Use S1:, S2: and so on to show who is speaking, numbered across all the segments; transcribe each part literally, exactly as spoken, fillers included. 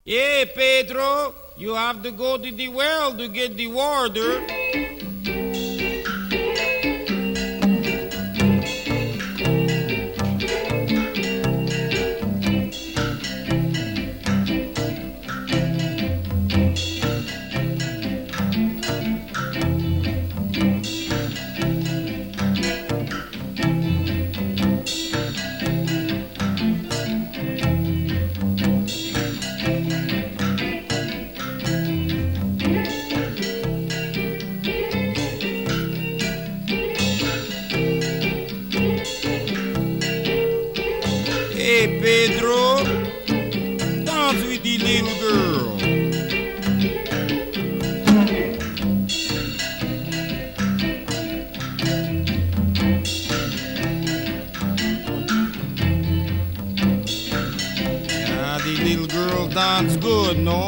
S1: Yeah, Pedro, you have to go to the well to get the water. Hey, Pedro, dance with the little girl. Yeah, the little girl dance good, no?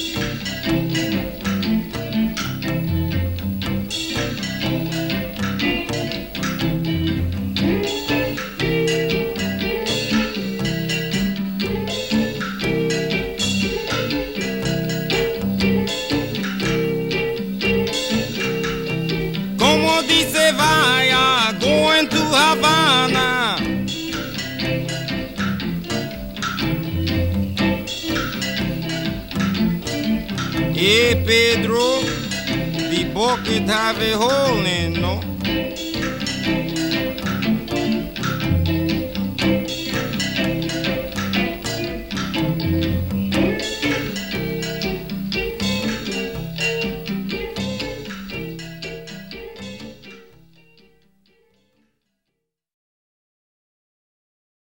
S1: Como dice vaya, going to Havana. Hey, Pedro, the bucket have a hole in, no?